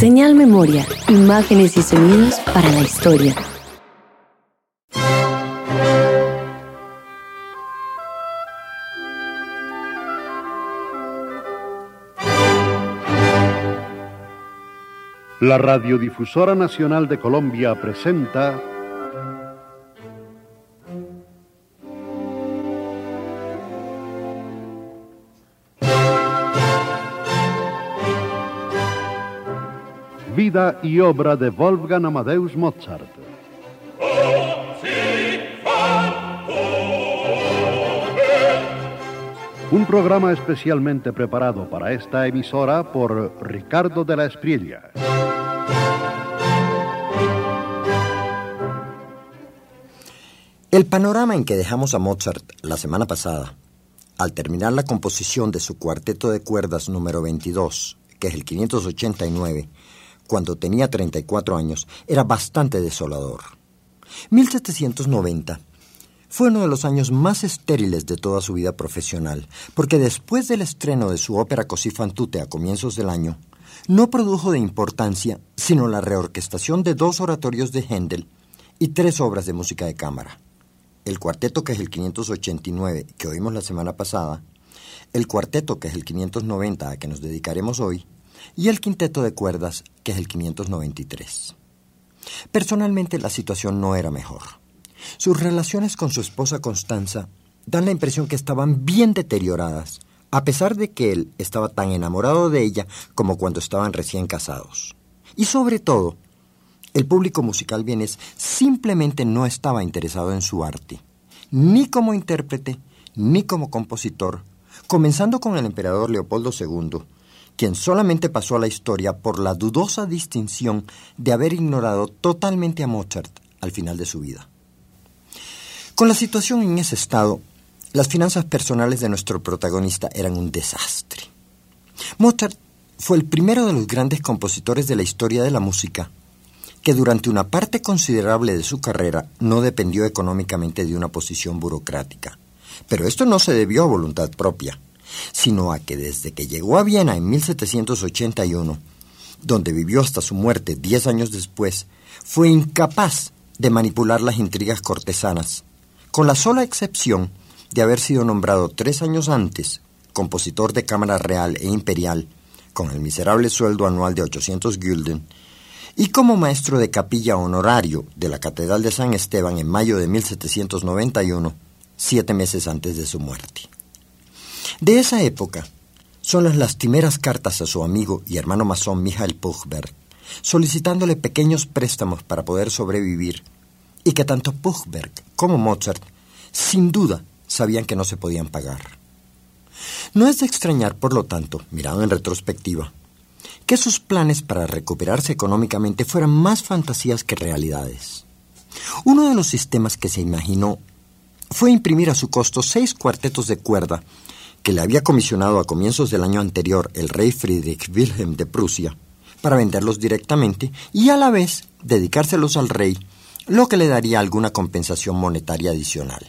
Señal Memoria, imágenes y sonidos para la historia. La Radiodifusora Nacional de Colombia presenta Vida y obra de Wolfgang Amadeus Mozart. Un programa especialmente preparado para esta emisora por Ricardo de la Espriella. El panorama en que dejamos a Mozart la semana pasada, al terminar la composición de su cuarteto de cuerdas número 22, que es el 589, cuando tenía 34 años, era bastante desolador. 1790 fue uno de los años más estériles de toda su vida profesional, porque después del estreno de su ópera Così fan tutte a comienzos del año, no produjo de importancia sino la reorquestación de 2 oratorios de Händel y 3 obras de música de cámara. El cuarteto, que es el 589, que oímos la semana pasada, el cuarteto, que es el 590, a que nos dedicaremos hoy, y el quinteto de cuerdas, que es el 593. Personalmente, la situación no era mejor. Sus relaciones con su esposa Constanza dan la impresión que estaban bien deterioradas, a pesar de que él estaba tan enamorado de ella como cuando estaban recién casados. Y sobre todo, el público musical vienés simplemente no estaba interesado en su arte, ni como intérprete, ni como compositor, comenzando con el emperador Leopoldo II, quien solamente pasó a la historia por la dudosa distinción de haber ignorado totalmente a Mozart al final de su vida. Con la situación en ese estado, las finanzas personales de nuestro protagonista eran un desastre. Mozart fue el primero de los grandes compositores de la historia de la música que durante una parte considerable de su carrera no dependió económicamente de una posición burocrática. Pero esto no se debió a voluntad propia, sino a que desde que llegó a Viena en 1781, donde vivió hasta su muerte 10 años después, fue incapaz de manipular las intrigas cortesanas, con la sola excepción de haber sido nombrado 3 años antes compositor de cámara real e imperial, con el miserable sueldo anual de 800 gulden, y como maestro de capilla honorario de la Catedral de San Esteban en mayo de 1791, 7 meses antes de su muerte. De esa época son las lastimeras cartas a su amigo y hermano masón Michael Puchberg, solicitándole pequeños préstamos para poder sobrevivir, y que tanto Puchberg como Mozart, sin duda, sabían que no se podían pagar. No es de extrañar, por lo tanto, mirado en retrospectiva, que sus planes para recuperarse económicamente fueran más fantasías que realidades. Uno de los sistemas que se imaginó fue imprimir a su costo 6 cuartetos de cuerda que le había comisionado a comienzos del año anterior el rey Friedrich Wilhelm de Prusia para venderlos directamente y a la vez dedicárselos al rey, lo que le daría alguna compensación monetaria adicional.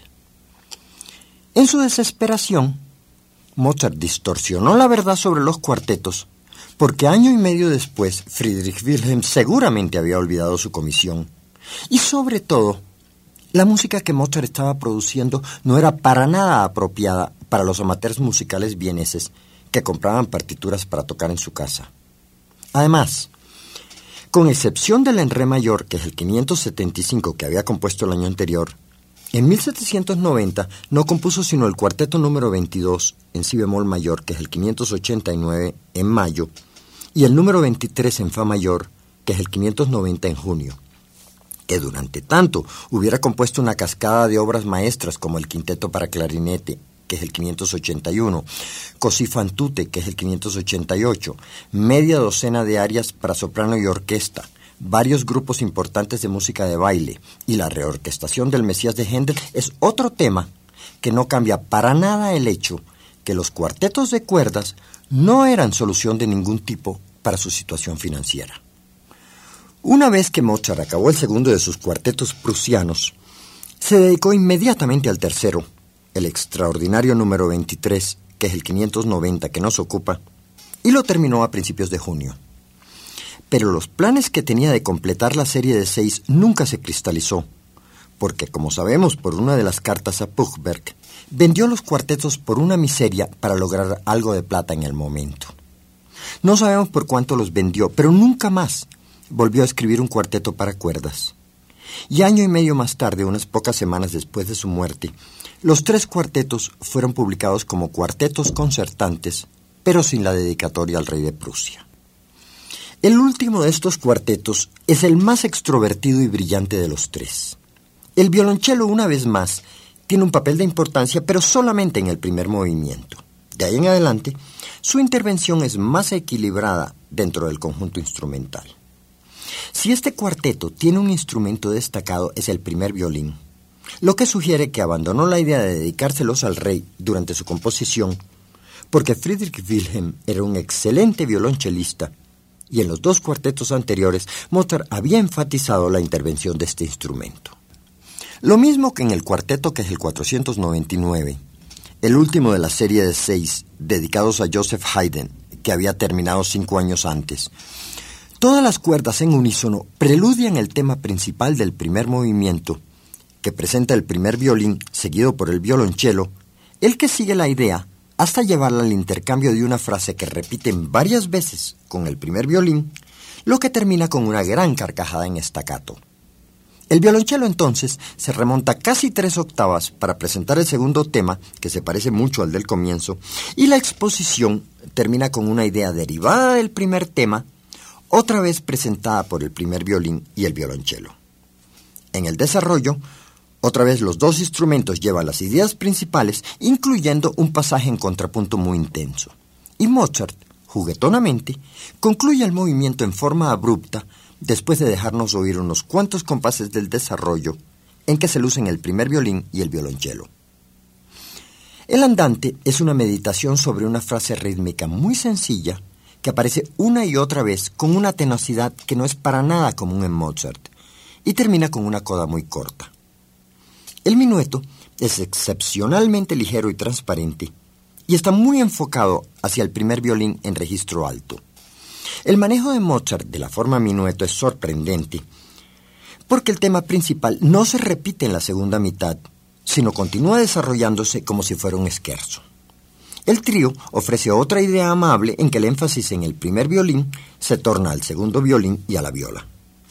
En su desesperación, Mozart distorsionó la verdad sobre los cuartetos, porque año y medio después Friedrich Wilhelm seguramente había olvidado su comisión. Y sobre todo, la música que Mozart estaba produciendo no era para nada apropiada para los amateurs musicales vieneses que compraban partituras para tocar en su casa. Además, con excepción del en re mayor, que es el 575 que había compuesto el año anterior, en 1790 no compuso sino el cuarteto número 22 en si bemol mayor, que es el 589 en mayo, y el número 23 en fa mayor, que es el 590 en junio. Que durante tanto hubiera compuesto una cascada de obras maestras como el quinteto para clarinete, que es el 581, Così fan tutte, que es el 588, media docena de arias para soprano y orquesta, varios grupos importantes de música de baile y la reorquestación del Mesías de Händel, es otro tema que no cambia para nada el hecho que los cuartetos de cuerdas no eran solución de ningún tipo para su situación financiera. Una vez que Mozart acabó el segundo de sus cuartetos prusianos, se dedicó inmediatamente al tercero, el extraordinario número 23, que es el 590 que nos ocupa, y lo terminó a principios de junio. Pero los planes que tenía de completar la serie de 6 nunca se cristalizó, porque, como sabemos por una de las cartas a Puchberg, vendió los cuartetos por una miseria para lograr algo de plata en el momento. No sabemos por cuánto los vendió, pero nunca más volvió a escribir un cuarteto para cuerdas. Y año y medio más tarde, unas pocas semanas después de su muerte, los 3 cuartetos fueron publicados como cuartetos concertantes, pero sin la dedicatoria al rey de Prusia. El último de estos cuartetos es el más extrovertido y brillante de los 3. El violonchelo, una vez más, tiene un papel de importancia, pero solamente en el primer movimiento. De ahí en adelante, su intervención es más equilibrada dentro del conjunto instrumental. Si este cuarteto tiene un instrumento destacado, es el primer violín, lo que sugiere que abandonó la idea de dedicárselos al rey durante su composición, porque Friedrich Wilhelm era un excelente violonchelista, y en los 2 cuartetos anteriores Mozart había enfatizado la intervención de este instrumento. Lo mismo que en el cuarteto, que es el 499, el último de la serie de 6 dedicados a Joseph Haydn, que había terminado 5 años antes. Todas las cuerdas en unísono preludian el tema principal del primer movimiento, que presenta el primer violín seguido por el violonchelo, el que sigue la idea hasta llevarla al intercambio de una frase que repiten varias veces con el primer violín, lo que termina con una gran carcajada en staccato. El violonchelo entonces se remonta casi 3 octavas para presentar el segundo tema, que se parece mucho al del comienzo, y la exposición termina con una idea derivada del primer tema, otra vez presentada por el primer violín y el violonchelo. En el desarrollo, otra vez los 2 instrumentos llevan las ideas principales, incluyendo un pasaje en contrapunto muy intenso. Y Mozart, juguetonamente, concluye el movimiento en forma abrupta, después de dejarnos oír unos cuantos compases del desarrollo en que se lucen el primer violín y el violonchelo. El andante es una meditación sobre una frase rítmica muy sencilla que aparece una y otra vez con una tenacidad que no es para nada común en Mozart y termina con una coda muy corta. El minueto es excepcionalmente ligero y transparente y está muy enfocado hacia el primer violín en registro alto. El manejo de Mozart de la forma minueto es sorprendente, porque el tema principal no se repite en la segunda mitad, sino continúa desarrollándose como si fuera un scherzo. El trío ofrece otra idea amable en que el énfasis en el primer violín se torna al segundo violín y a la viola.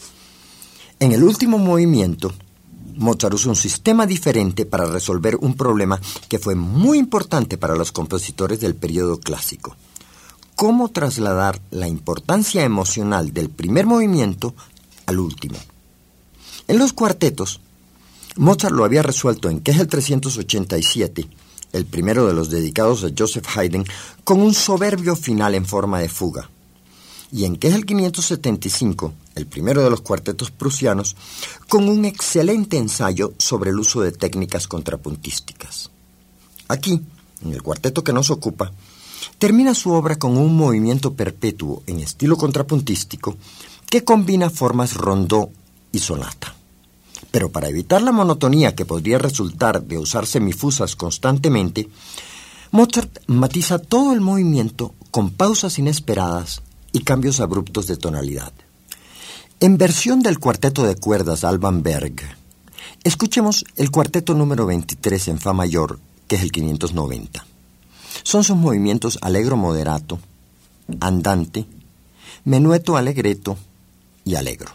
En el último movimiento, Mozart usa un sistema diferente para resolver un problema que fue muy importante para los compositores del período clásico: cómo trasladar la importancia emocional del primer movimiento al último. En los cuartetos, Mozart lo había resuelto en Kegel 387, el primero de los dedicados a Joseph Haydn, con un soberbio final en forma de fuga, y en Kegel 575, el primero de los cuartetos prusianos, con un excelente ensayo sobre el uso de técnicas contrapuntísticas. Aquí, en el cuarteto que nos ocupa, termina su obra con un movimiento perpetuo en estilo contrapuntístico que combina formas rondó y sonata. Pero para evitar la monotonía que podría resultar de usar semifusas constantemente, Mozart matiza todo el movimiento con pausas inesperadas y cambios abruptos de tonalidad. En versión del cuarteto de cuerdas Alban Berg, escuchemos el cuarteto número 23 en fa mayor, que es el 590. Son sus movimientos allegro moderato, andante, menueto allegretto y allegro.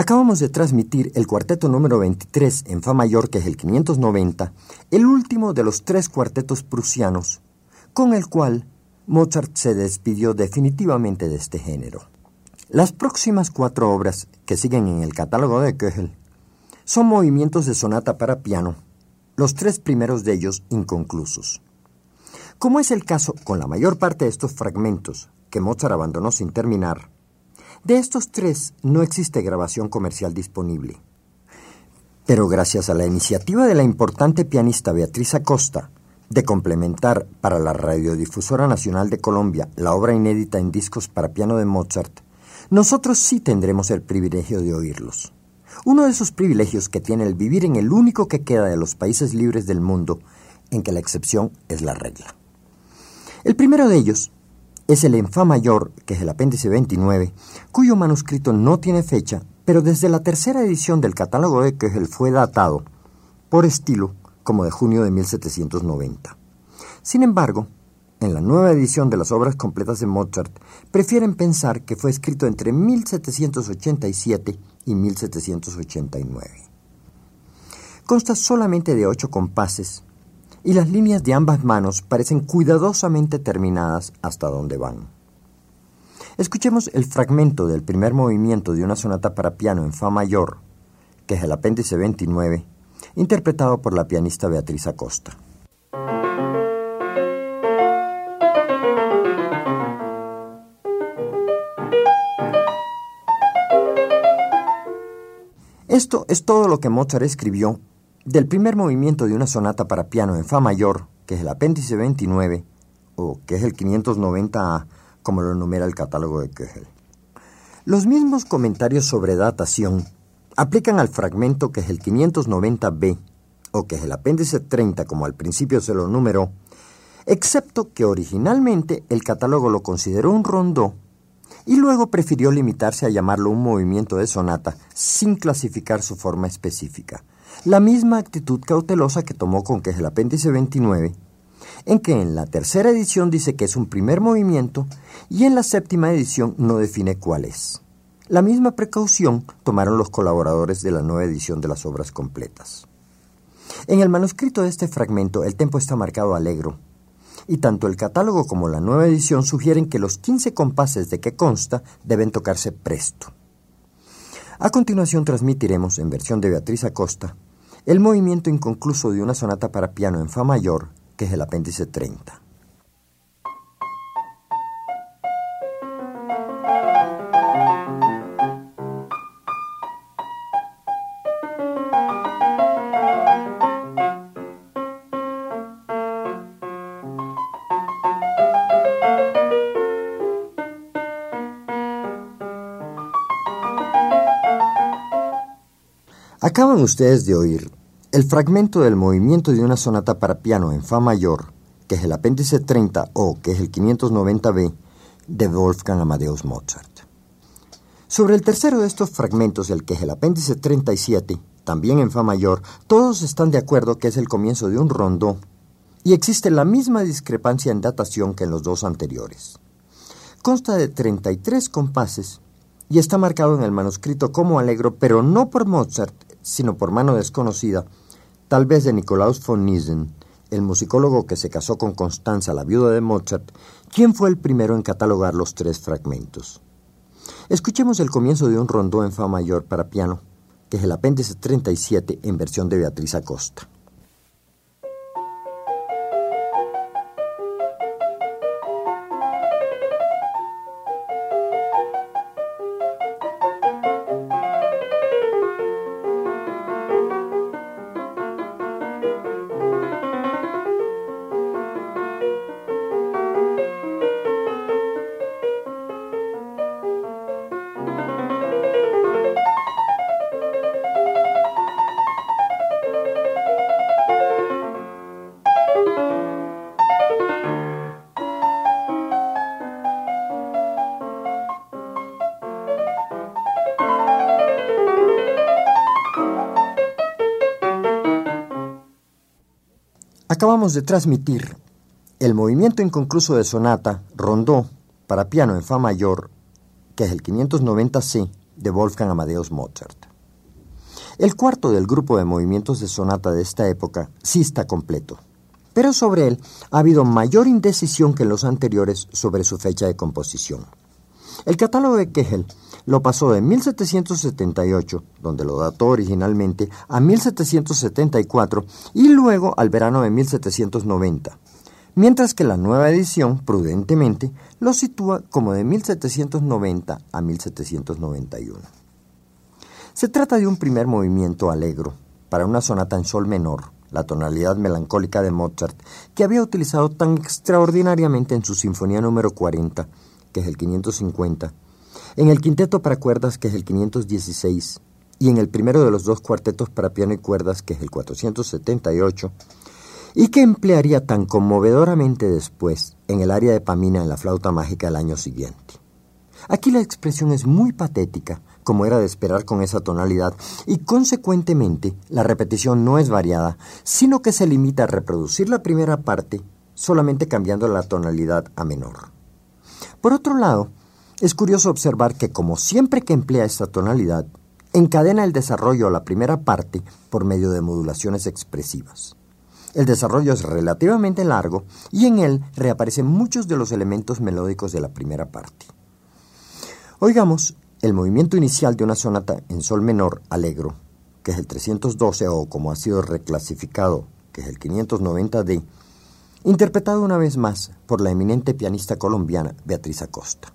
Acabamos de transmitir el cuarteto número 23 en fa mayor, que es el 590, el último de los 3 cuartetos prusianos, con el cual Mozart se despidió definitivamente de este género. Las próximas 4 obras que siguen en el catálogo de Köchel son movimientos de sonata para piano, los 3 primeros de ellos inconclusos. Como es el caso con la mayor parte de estos fragmentos que Mozart abandonó sin terminar, de estos 3 no existe grabación comercial disponible. Pero gracias a la iniciativa de la importante pianista Beatriz Acosta de complementar para la Radiodifusora Nacional de Colombia la obra inédita en discos para piano de Mozart, nosotros sí tendremos el privilegio de oírlos. Uno de esos privilegios que tiene el vivir en el único que queda de los países libres del mundo, en que la excepción es la regla. El primero de ellos es el en fa mayor, que es el apéndice 29, cuyo manuscrito no tiene fecha, pero desde la tercera edición del catálogo de Köchel fue datado, por estilo, como de junio de 1790. Sin embargo, en la nueva edición de las obras completas de Mozart, prefieren pensar que fue escrito entre 1787 y 1789. Consta solamente de 8 compases, y las líneas de ambas manos parecen cuidadosamente terminadas hasta donde van. Escuchemos el fragmento del primer movimiento de una sonata para piano en fa mayor, que es el apéndice 29, interpretado por la pianista Beatriz Acosta. Esto es todo lo que Mozart escribió del primer movimiento de una sonata para piano en fa mayor, que es el apéndice 29, o que es el 590A, como lo enumera el catálogo de Köchel. Los mismos comentarios sobre datación aplican al fragmento, que es el 590B, o que es el apéndice 30, como al principio se lo numeró, excepto que originalmente el catálogo lo consideró un rondó y luego prefirió limitarse a llamarlo un movimiento de sonata sin clasificar su forma específica. La misma actitud cautelosa que tomó con que es el apéndice 29, en que en la tercera edición dice que es un primer movimiento y en la séptima edición no define cuál es. La misma precaución tomaron los colaboradores de la nueva edición de las obras completas. En el manuscrito de este fragmento el tempo está marcado allegro, y tanto el catálogo como la nueva edición sugieren que los 15 compases de que consta deben tocarse presto. A continuación transmitiremos, en versión de Beatriz Acosta, el movimiento inconcluso de una sonata para piano en fa mayor, que es el apéndice 30. Acaban ustedes de oír el fragmento del movimiento de una sonata para piano en fa mayor, que es el apéndice 30 o que es el 590B de Wolfgang Amadeus Mozart. Sobre el tercero de estos fragmentos, el que es el apéndice 37, también en fa mayor, todos están de acuerdo que es el comienzo de un rondó y existe la misma discrepancia en datación que en los 2 anteriores. Consta de 33 compases y está marcado en el manuscrito como allegro, pero no por Mozart, sino por mano desconocida, tal vez de Nikolaus von Niesen, el musicólogo que se casó con Constanza, la viuda de Mozart, quien fue el primero en catalogar los 3 fragmentos. Escuchemos el comienzo de un rondó en fa mayor para piano, que es el apéndice 37 en versión de Beatriz Acosta. Acabamos de transmitir el movimiento inconcluso de sonata, rondó, para piano en fa mayor, que es el 590C, de Wolfgang Amadeus Mozart. El cuarto del grupo de movimientos de sonata de esta época sí está completo, pero sobre él ha habido mayor indecisión que en los anteriores sobre su fecha de composición. El catálogo de Köchel lo pasó de 1778, donde lo dató originalmente, a 1774 y luego al verano de 1790, mientras que la nueva edición, prudentemente, lo sitúa como de 1790 a 1791. Se trata de un primer movimiento allegro para una sonata en sol menor, la tonalidad melancólica de Mozart, que había utilizado tan extraordinariamente en su Sinfonía número 40, que es el 550, en el quinteto para cuerdas, que es el 516, y en el primero de los dos cuartetos para piano y cuerdas, que es el 478, y que emplearía tan conmovedoramente después en el aria de Pamina en la flauta mágica el año siguiente. Aquí la expresión es muy patética, como era de esperar con esa tonalidad, y consecuentemente la repetición no es variada, sino que se limita a reproducir la primera parte, solamente cambiando la tonalidad a menor. Por otro lado, es curioso observar que, como siempre que emplea esta tonalidad, encadena el desarrollo a la primera parte por medio de modulaciones expresivas. El desarrollo es relativamente largo y en él reaparecen muchos de los elementos melódicos de la primera parte. Oigamos el movimiento inicial de una sonata en sol menor allegro, que es el 312 o como ha sido reclasificado, que es el 590D, interpretado una vez más por la eminente pianista colombiana Beatriz Acosta.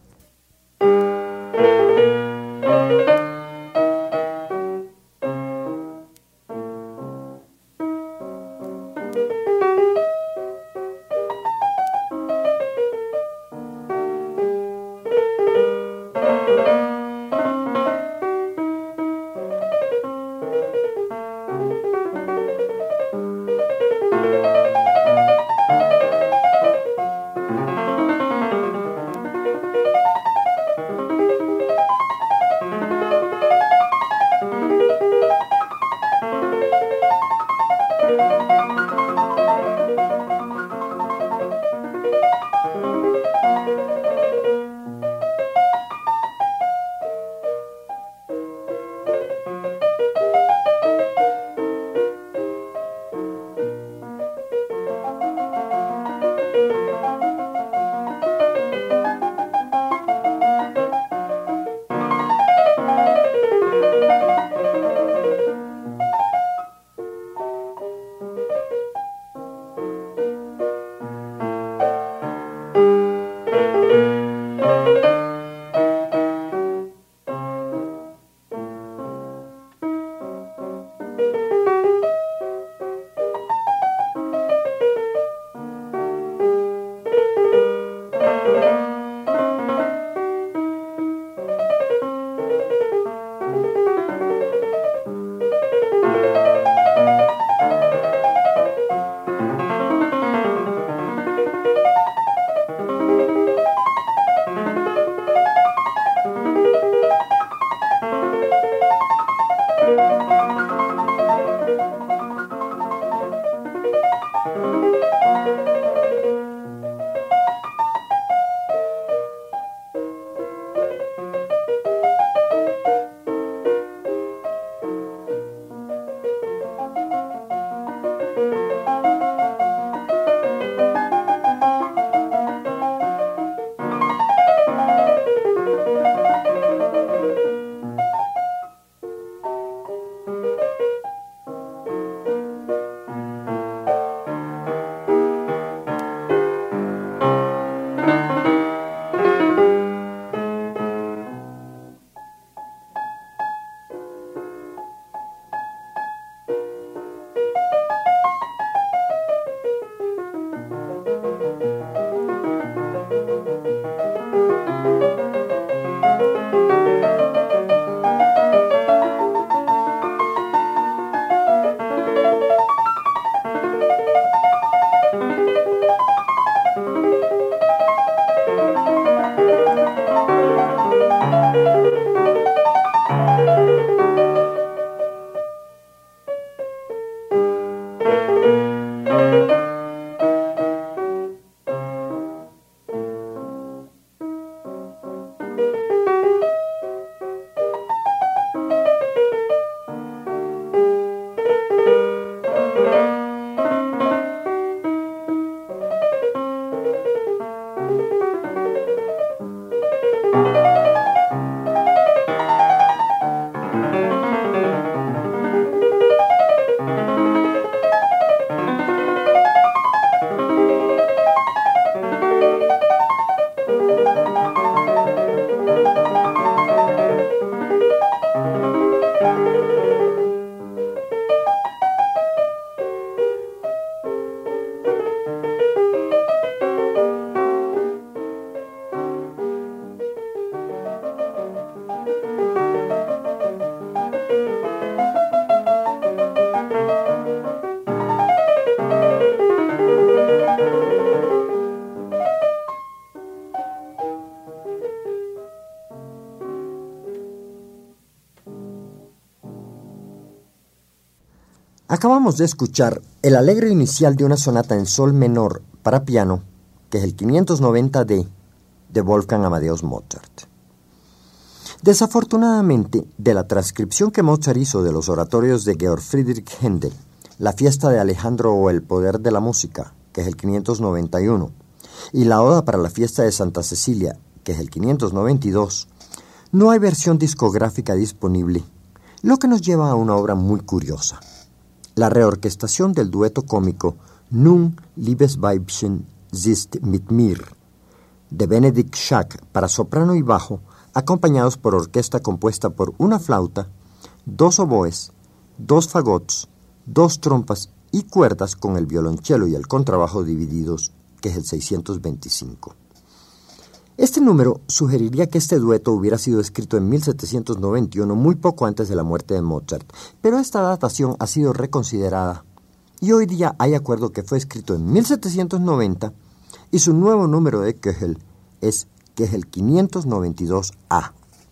Acabamos de escuchar el alegre inicial de una sonata en sol menor para piano, que es el 590D de Wolfgang Amadeus Mozart. Desafortunadamente, de la transcripción que Mozart hizo de los oratorios de Georg Friedrich Händel, la fiesta de Alejandro o el poder de la música, que es el 591, y la oda para la fiesta de Santa Cecilia, que es el 592, no hay versión discográfica disponible, lo que nos lleva a una obra muy curiosa. La reorquestación del dueto cómico Nun, liebes Weibchen, sitzt mit mir, de Benedikt Schack para soprano y bajo, acompañados por orquesta compuesta por una flauta, 2 oboes, 2 fagots, 2 trompas y cuerdas con el violonchelo y el contrabajo divididos, que es el 625. Este número sugeriría que este dueto hubiera sido escrito en 1791, muy poco antes de la muerte de Mozart, pero esta datación ha sido reconsiderada y hoy día hay acuerdo que fue escrito en 1790 y su nuevo número de Köchel es el 592A.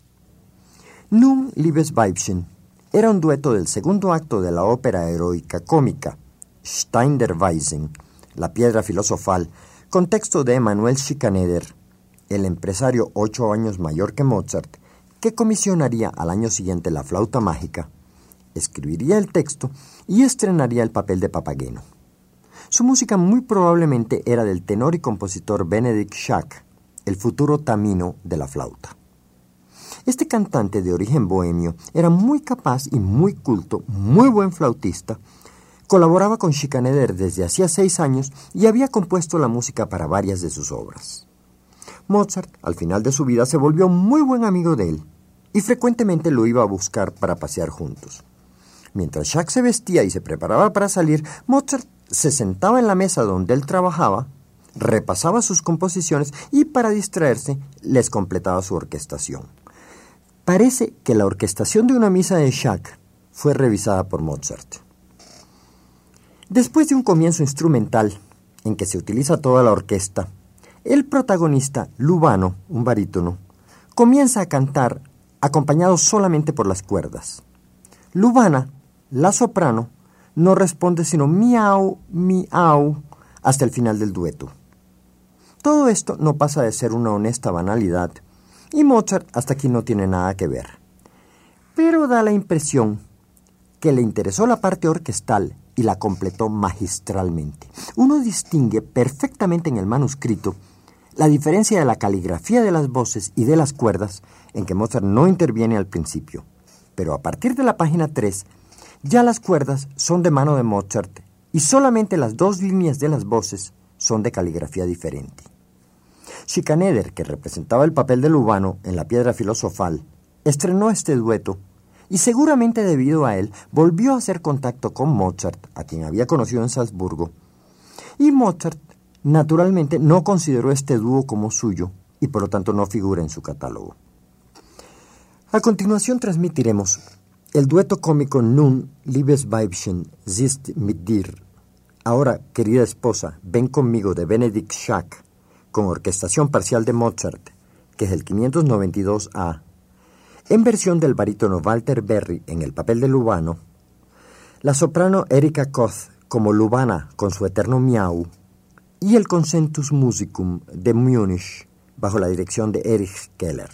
Nun, liebes Weibchen era un dueto del segundo acto de la ópera heroica cómica Stein der Weisen, la piedra filosofal, con texto de Emanuel Schikaneder, el empresario 8 años mayor que Mozart, que comisionaría al año siguiente la flauta mágica, escribiría el texto y estrenaría el papel de Papageno. Su música muy probablemente era del tenor y compositor Benedikt Schack, el futuro Tamino de la flauta. Este cantante de origen bohemio era muy capaz y muy culto, muy buen flautista. Colaboraba con Schikaneder desde hacía 6 años y había compuesto la música para varias de sus obras. Mozart, al final de su vida, se volvió muy buen amigo de él y frecuentemente lo iba a buscar para pasear juntos. Mientras Schack se vestía y se preparaba para salir, Mozart se sentaba en la mesa donde él trabajaba, repasaba sus composiciones y, para distraerse, les completaba su orquestación. Parece que la orquestación de una misa de Schack fue revisada por Mozart. Después de un comienzo instrumental en que se utiliza toda la orquesta, el protagonista, Lubano, un barítono, comienza a cantar acompañado solamente por las cuerdas. Lubana, la soprano, no responde sino miau, miau, hasta el final del dueto. Todo esto no pasa de ser una honesta banalidad, y Mozart hasta aquí no tiene nada que ver. Pero da la impresión que le interesó la parte orquestal y la completó magistralmente. Uno distingue perfectamente en el manuscrito la diferencia de la caligrafía de las voces y de las cuerdas, en que Mozart no interviene al principio. Pero a partir de la página 3, ya las cuerdas son de mano de Mozart y solamente las 2 líneas de las voces son de caligrafía diferente. Schikaneder, que representaba el papel de Lubano en La piedra filosofal, estrenó este dueto y seguramente debido a él volvió a hacer contacto con Mozart, a quien había conocido en Salzburgo, y Mozart naturalmente no consideró este dúo como suyo y por lo tanto no figura en su catálogo. A continuación transmitiremos el dueto cómico Nun, liebes Weibchen, sitzt mit dir. Ahora, querida esposa, ven conmigo, de Benedikt Schack, con orquestación parcial de Mozart, que es el 592A, en versión del barítono Walter Berry en el papel de Lubano, la soprano Erika Koth como Lubana con su eterno miau, y el Concentus Musicum de Múnich bajo la dirección de Erich Keller.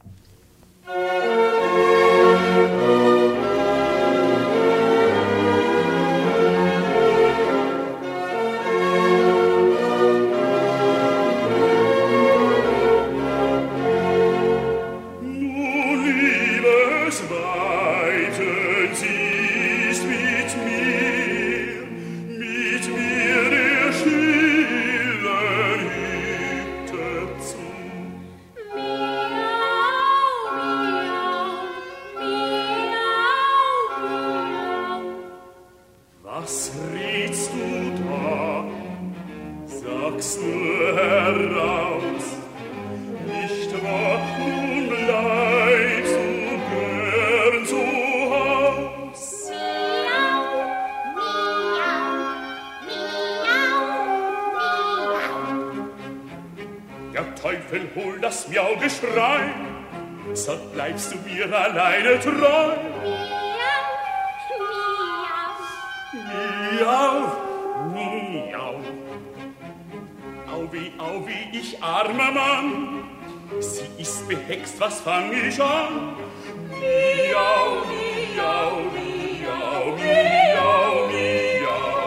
Was redst du da? Sag's nur heraus. Nicht wahr, nun bleibst du gern zu Haus. Der Teufel hol das Miaugeschrei, so bleibst du mir alleine treu. Au, wie ich armer Mann, sie ist behext, was fang ich an? Miau, miau, miau, miau, miau.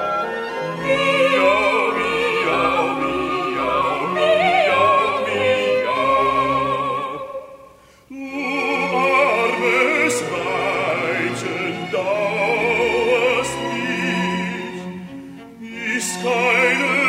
Miau, miau, miau, miau, miau. Du armes Weibchen, dauerst nicht, ist keine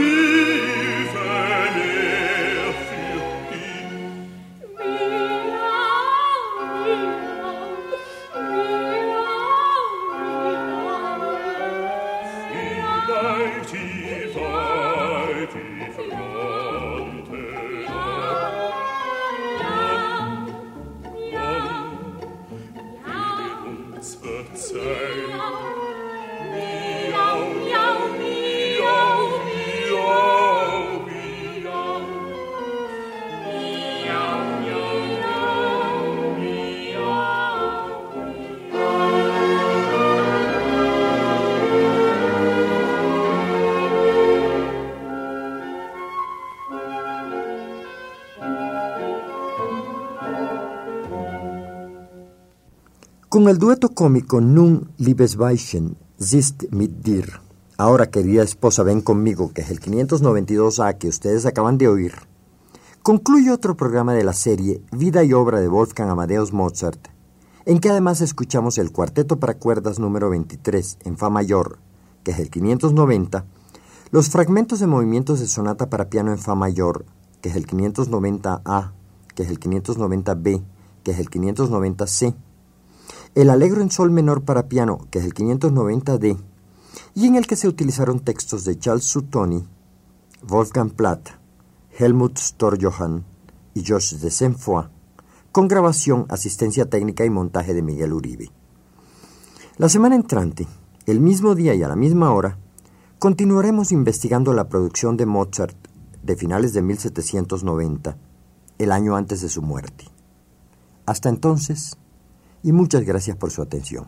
Con el dueto cómico Nun, liebes Weibchen, sitzt mit dir. Ahora, querida esposa, ven conmigo, que es el 592A que ustedes acaban de oír, concluye otro programa de la serie Vida y obra de Wolfgang Amadeus Mozart, en que además escuchamos el cuarteto para cuerdas número 23 en fa mayor, que es el 590, los fragmentos de movimientos de sonata para piano en fa mayor, que es el 590A, que es el 590B, que es el 590C, el Allegro en sol menor para piano, que es el 590D, y en el que se utilizaron textos de Charles Sutton, Wolfgang Platt, Helmut Storjohann y Georges de Saint-Foy, con grabación, asistencia técnica y montaje de Miguel Uribe. La semana entrante, el mismo día y a la misma hora, continuaremos investigando la producción de Mozart de finales de 1790, el año antes de su muerte. Hasta entonces, y muchas gracias por su atención.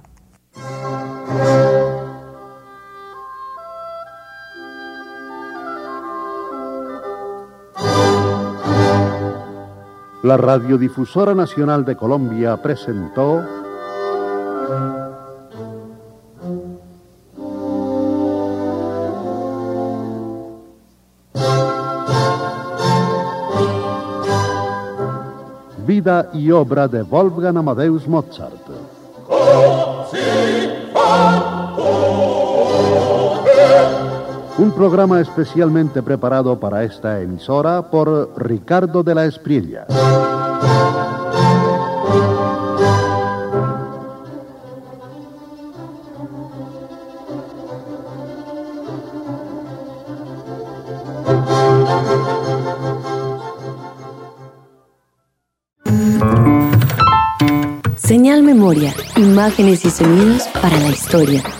La Radiodifusora Nacional de Colombia presentó Vida y obra de Wolfgang Amadeus Mozart. Un programa especialmente preparado para esta emisora por Ricardo de la Espriella. Señal Memoria, imágenes y sonidos para la historia.